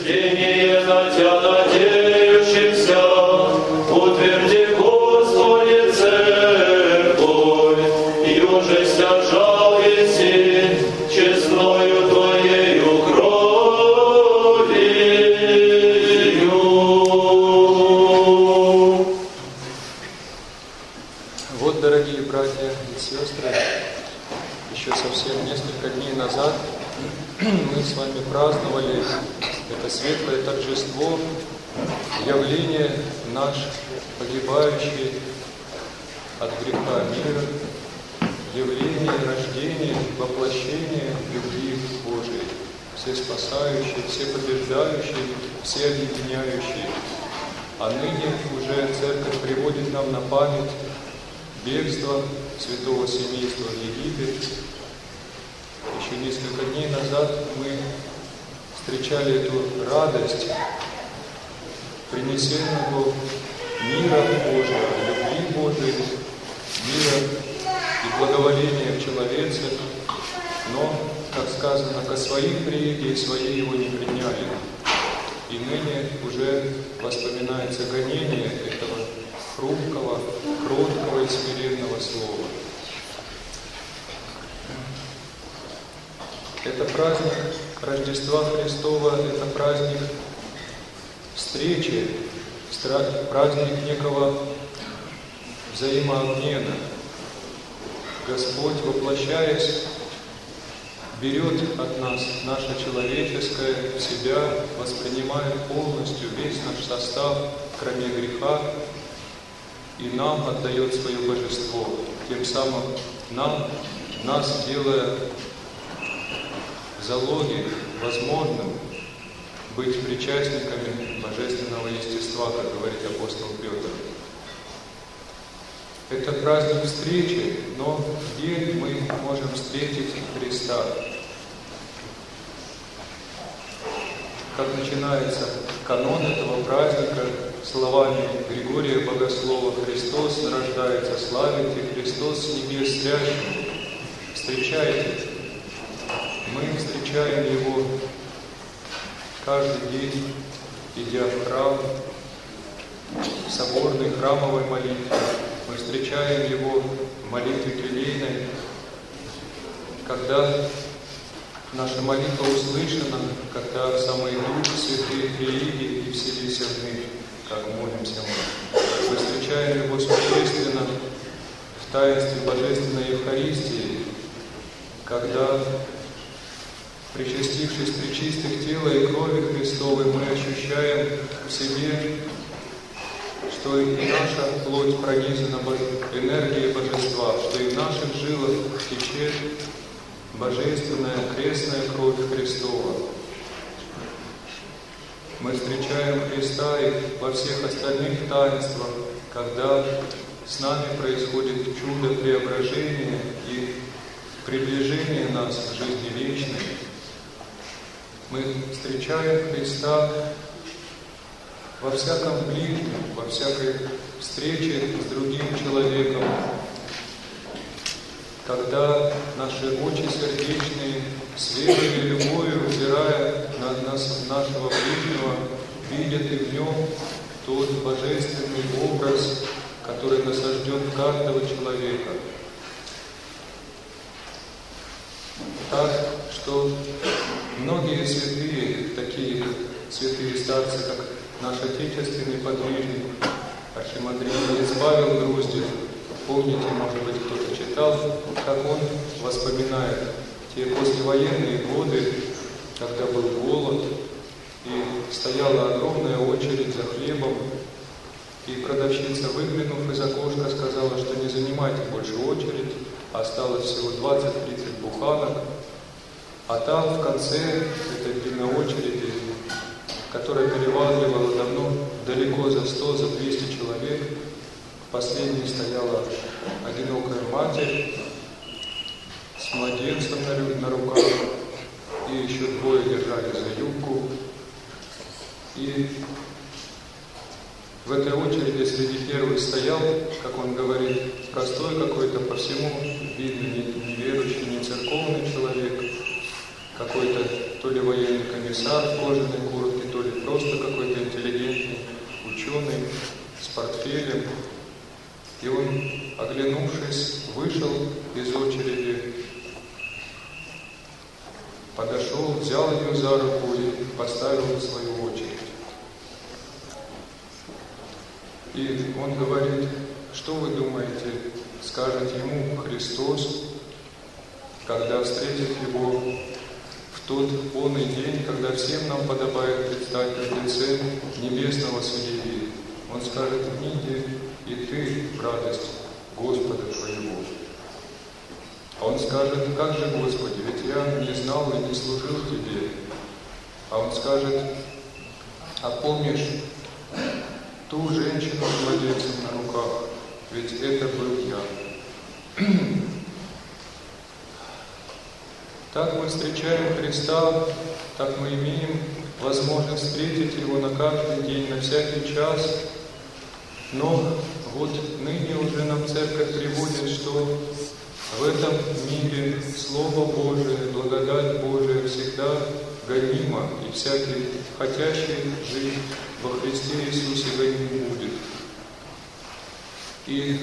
Утверждение за Тя надеющихся, утверди, Господи, церковь, юже стяжал еси, честною Твоею кровью. Вот, дорогие братья и сестры, еще совсем несколько дней назад мы с вами праздновали это светлое торжество, явление наш погибающий от греха мира, явление рождения, воплощение любви Божией, всеспасающей, всепобеждающей, всеобъединяющей. А ныне уже Церковь приводит нам на память бегство святого семейства в Египет. Еще несколько дней назад мы встречали эту радость принесенного мира Божьего, любви Божией, мира и благоволения в человеце, но, как сказано, ко своим прииде и свои его не приняли. И ныне уже воспоминается гонение этого хрупкого, кроткого и смиренного слова. Это праздник Рождества Христова, это праздник встречи, праздник некого взаимообмена. Господь, воплощаясь, берет от нас наше человеческое в себя, воспринимает полностью весь наш состав, кроме греха, и нам отдает свое божество, тем самым нас делая в залоге возможным быть причастниками божественного естества, как говорит апостол Петр. Это праздник встречи, но где мы можем встретить Христа? Как начинается канон этого праздника словами Григория Богослова: «Христос рождается, славите, Христос с небес срящий». Встречаете? Мы встречаем Его каждый день, идя в храм, в соборной храмовой молитве. Мы встречаем Его в молитве келейной, когда наша молитва услышана, когда самый Дух Святый прииди и вселися в них, как молимся мы. Мы встречаем Его существенно в таинстве Божественной Евхаристии, когда, причастившись пречистых тела и крови Христовой, мы ощущаем в себе, что и наша плоть пронизана энергией Божества, что и в наших жилах течет божественная крестная кровь Христова. Мы встречаем Христа и во всех остальных таинствах, когда с нами происходит чудо преображения и приближение нас к жизни вечной. Мы встречаем Христа во всяком ближнем, во всякой встрече с другим человеком, когда наши очи сердечные, с верой и любовью, взирая на нашего ближнего, видят и в нем тот божественный образ, который насажден в каждого человека. Так что многие святые, такие святые старцы, как наш отечественный подвижник архимандрит Павел Груздев, помните, может быть, кто-то читал, как он воспоминает те послевоенные годы, когда был голод, и стояла огромная очередь за хлебом, и продавщица, выглянув из окошка, сказала, что не занимайте больше очередь, осталось всего 20-30 буханок, а там в конце этой длинной очереди, которая переваливала давно далеко за 100, за 200 человек, последней стояла одинокая матерь с младенцем на руках, и еще двое держали за юбку. И в этой очереди среди первых стоял, как он говорит, простой какой-то, по всему видно, не верующий, не церковный человек, какой-то то ли военный комиссар в кожаной куртке, то просто какой-то интеллигентный ученый с портфелем. И он, оглянувшись, вышел из очереди, подошел, взял ее за руку и поставил в свою очередь. И он говорит: что вы думаете, скажет ему Христос, когда встретит его в тот полный день, когда всем нам подобает предстать в лице небесного судьи? Он скажет: иди и ты в радость Господа твоего. А он скажет: как же, Господи, ведь я не знал и не служил тебе. А он скажет: а помнишь ту женщину с младенцем на руках? Ведь это был я. Так мы встречаем Христа, так мы имеем возможность встретить Его на каждый день, на всякий час. Но вот ныне уже нам Церковь приводит, что в этом мире Слово Божие, благодать Божия всегда гонима, и всякий хотящий жить во Христе Иисусе гоним будет. И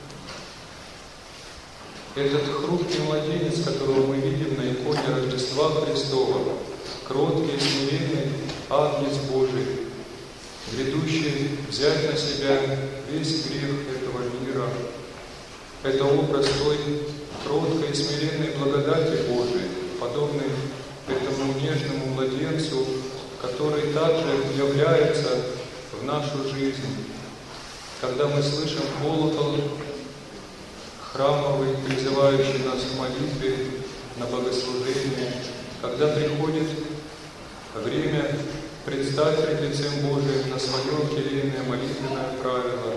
этот хрупкий младенец, которого мы видим на иконе Рождества Христова, кроткий и смиренный Агнец Божий, грядущий взять на себя весь грех этого мира, это образ той кроткой и смиренной благодати Божией, подобный этому нежному младенцу, который также является в нашу жизнь. Когда мы слышим колокол храмовый, призывающий нас к молитве, на богослужение, когда приходит время предстать пред лицем Божиим на свое келейное молитвенное правило.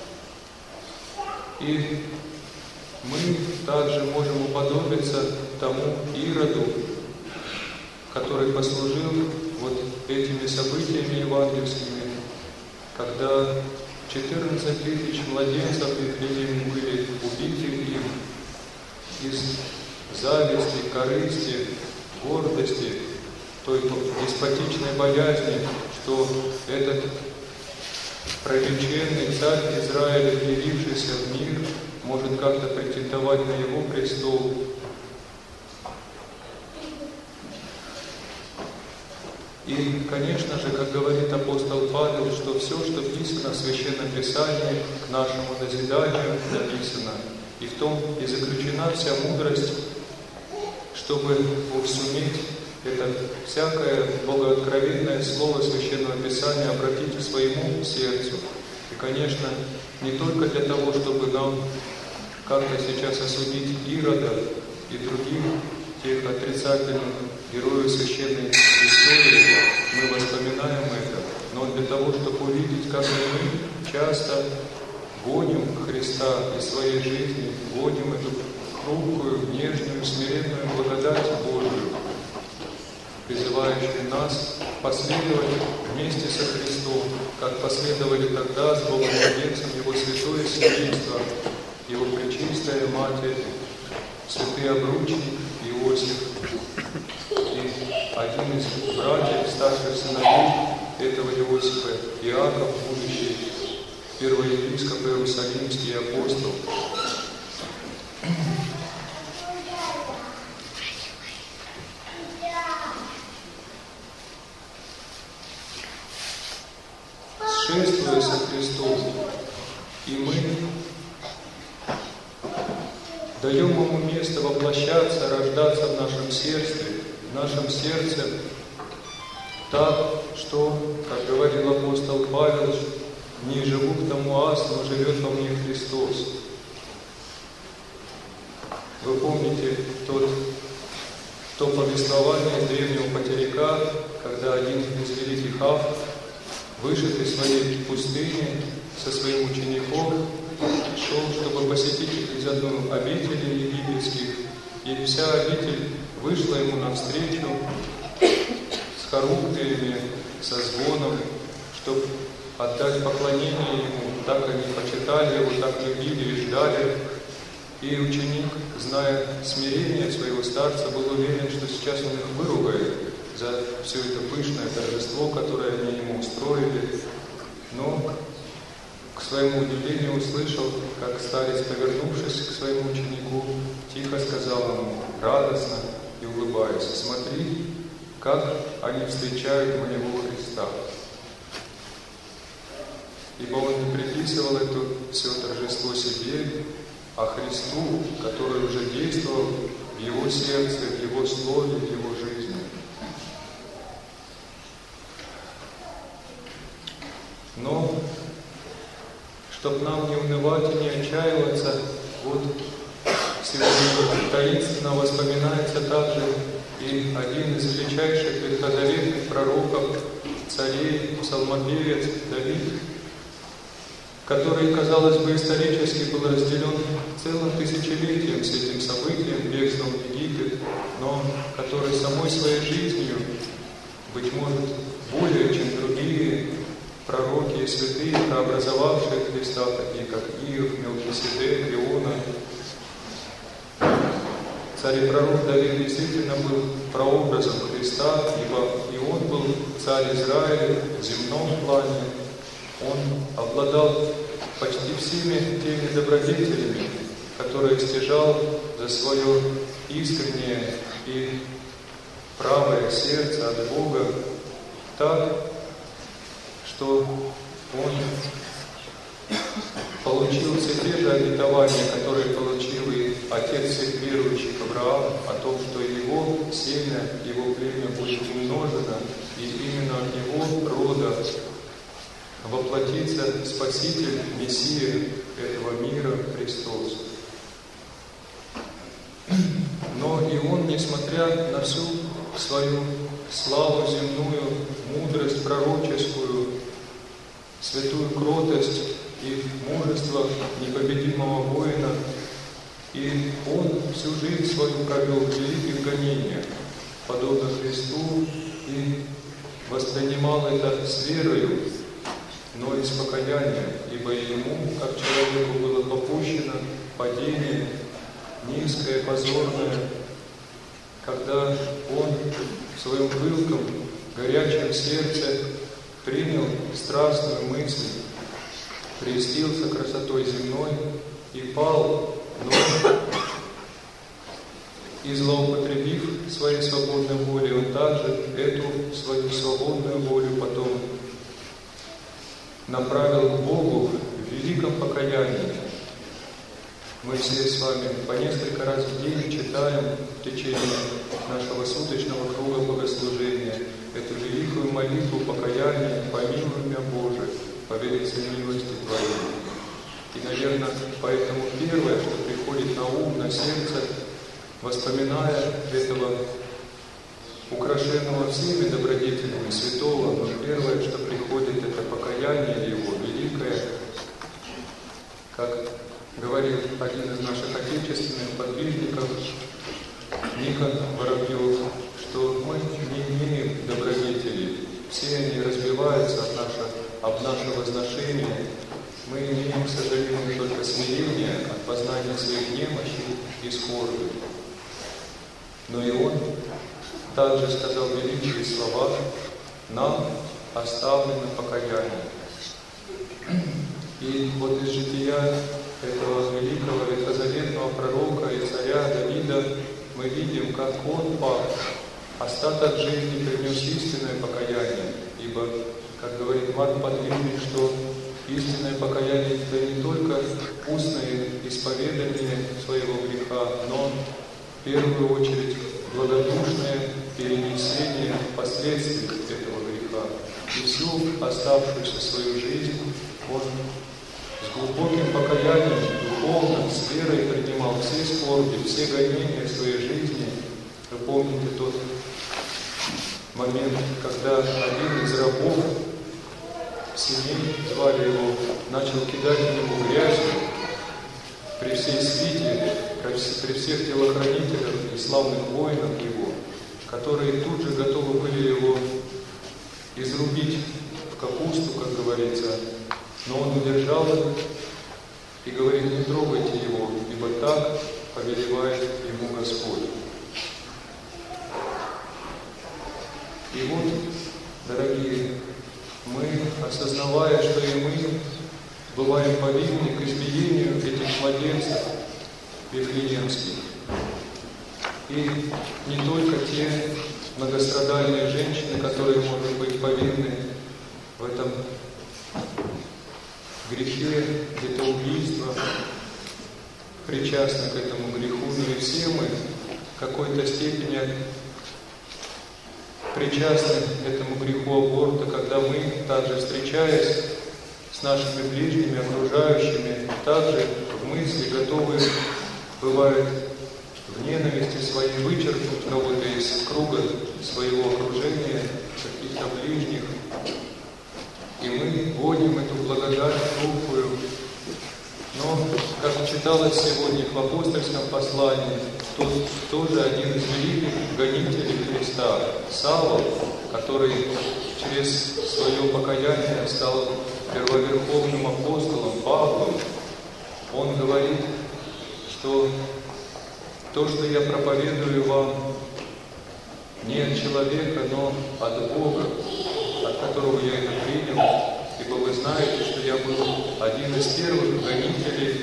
И мы также можем уподобиться тому Ироду, который послужил вот этими событиями евангельскими, когда 14 тысяч младенцев Вифлееме были убиты им из зависти, корысти, гордости, той деспотичной боязни, что этот прореченный царь Израиля, явившийся в мир, может как-то претендовать на его престол. И, конечно же, как говорит апостол Павел, что все, что писано в Священном Писании, к нашему назиданию написано. И в том и заключена вся мудрость, чтобы суметь это всякое богооткровенное слово Священного Писания обратить к своему сердцу. И, конечно, не только для того, чтобы нам как-то сейчас осудить Ирода и других тех отрицательных героев священной истории, мы воспоминаем это, но для того, чтобы увидеть, как мы часто гоним Христа из своей жизни, гоним эту хрупкую, нежную, смиренную благодать Божию, призывающую нас последовать вместе со Христом, как последовали тогда с Богом Младенцем Его святое семейство, Его пречистая Матерь, святый обручник Иосиф. И один из братьев, старших сыновей этого Иосифа, Иаков, будущий первый епископ Иерусалимский и апостол. Шествуя со Христом, и мы даем Ему место воплощаться, рождаться в нашем сердце, так, что, как говорил апостол Павел, не живу к тому аз, но живет во мне Христос. Вы помните то повествование древнего потеряка, когда один из великих авторов, вышед из своей пустыни со своим учеником, шел, чтобы посетить из одной обители египетских, и вся обитель вышла ему навстречу с хоруквиями, со звоном, чтобы отдать поклонение ему. Так они почитали его, так любили и ждали. И ученик, зная смирение своего старца, был уверен, что сейчас он их выругает за все это пышное торжество, которое они ему устроили. Но, к своему удивлению, услышал, как старец, повернувшись к своему ученику, тихо сказал ему, радостно и улыбаясь: «Смотри, как они встречают моего Христа». Ибо он не приписывал это все торжество себе, а Христу, который уже действовал в его сердце, в его слове, в его жизни. Но, чтобы нам не унывать и не отчаиваться, вот сегодня таинственно воспоминается также и один из величайших ветхозаветных пророков, царей, псалмопевец Давид, который, казалось бы, исторически был разделен целым тысячелетием с этим событием, бегством в Египет, но который самой своей жизнью, быть может, более чем другие пророки и святые, прообразовавшие Христа, такие как Иов, Мелхиседек, Иона, царь и пророк Давид действительно был прообразом Христа, ибо и он был царь Израиля в земном плане. Он обладал почти всеми теми добродетелями, которые стяжал за свое искреннее и правое сердце от Бога, так, что он получил все те же обетования, которые получил и отец всех верующих Авраам, о том, что его семя, его племя будет умножено, и именно от его рода воплотится Спаситель, Мессия этого мира, Христос. Но и он, несмотря на всю свою славу земную, мудрость пророческую, святую кротость и мужество непобедимого воина, и он всю жизнь свою провел в великих гонениях, подобно Христу, и воспринимал это с верою, но и с покаянием, ибо ему, как человеку, было попущено падение низкое, позорное, когда он в своем пылком, горячем сердце принял страстную мысль, прельстился красотой земной и пал, но и злоупотребив своей свободной волей, он также эту свою свободную волю потом направил к Богу в великом покаянии. Мы все с вами по несколько раз в день читаем в течение нашего суточного круга богослужения эту великую молитву покаяния: «Помилуй меня, Боже, по великой милости Твоей». И, наверное, поэтому первое, что приходит на ум, на сердце, воспоминая этого украшенного всеми добродетелями святого, но первое, что приходит, это покаяние его великое, как говорил один из наших отечественных подвижников, Никон Воробьев, что мы не имеем добродетелей, все они разбиваются об наше возношение, мы имеем, к сожалению, только смирение от познания своих немощей и скорби. Но и он также сказал великие слова: «Нам оставлено покаяние». И вот из жития этого великого ветхозаветного пророка и царя Давида мы видим, как он пал. Остаток жизни принес истинное покаяние, ибо, как говорит Марк Подвижник, что истинное покаяние – это не только устное исповедание своего греха, но в первую очередь благодушное перенесение последствий этого греха. И всю оставшуюся свою жизнь он с глубоким покаянием, духовным, с верой принимал все скорби, все гонения в своей жизни. Вы помните тот момент, когда один из рабов семей, звали его, начал кидать в него грязью при всей свите, при всех телохранителях и славных воинах его, которые тут же готовы были его изрубить в капусту, как говорится, но он удержал их и говорит: не трогайте его, ибо так повелевает ему Господь. И вот, дорогие, мы, осознавая, что и мы бываем повинны к избиению этих младенцев вифлеемских, и не только те многострадальные женщины, которые, может быть, повинны в этом грехе, где-то убийства, причастны к этому греху, но и все мы в какой-то степени причастны к этому греху аборта, когда мы, также встречаясь с нашими ближними, окружающими, также в мысли готовы, бывает, в ненависти своей вычеркнуть кого-то из круга своего окружения, каких-то ближних. И мы вводим эту благодать глупую. Но, как читалось сегодня в апостольском послании, тот тоже один из великих гонителей Христа, Савл, который через свое покаяние стал первоверховным апостолом Павлом, он говорит, что то, что я проповедую вам, не от человека, но от Бога, от которого я это принял, ибо вы знаете, что я был один из первых гонителей,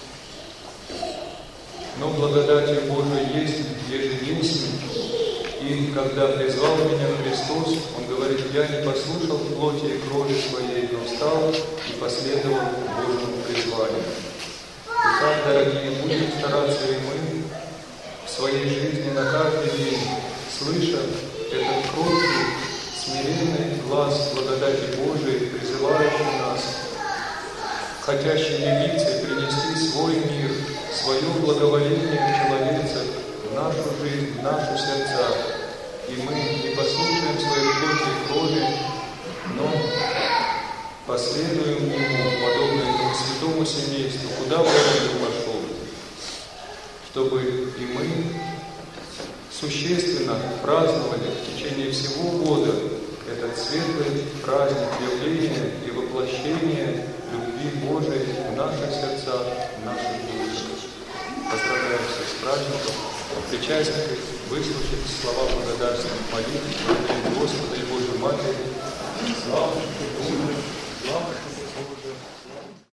но благодатью Божией есть, еже есть. И когда призвал меня Христос, Он говорит, я не послушал плоти и крови своей, но встал и последовал Божьему призванию. Итак, дорогие, будем стараться и мы в своей жизни на каждый день, слыша этот кроткий, смиренный глаз благодати Божией, призывающий нас, хотящий явиться и принести свой мир, свое благоволение в человеце, в нашу жизнь, в наши сердца. И мы не послушаем своей плоти и крови, но последуем Ему, подобно этому святому семейству, куда бы Он ни пошел, чтобы и мы существенно праздновали в течение всего года этот светлый праздник явления и воплощения любви Божией в наших сердцах, в наших душах. Поздравляю всех с праздником. Причастники, выслушайте слова благодарственных молитв, благодарим Господа и Божию Матерь. Слава Богу!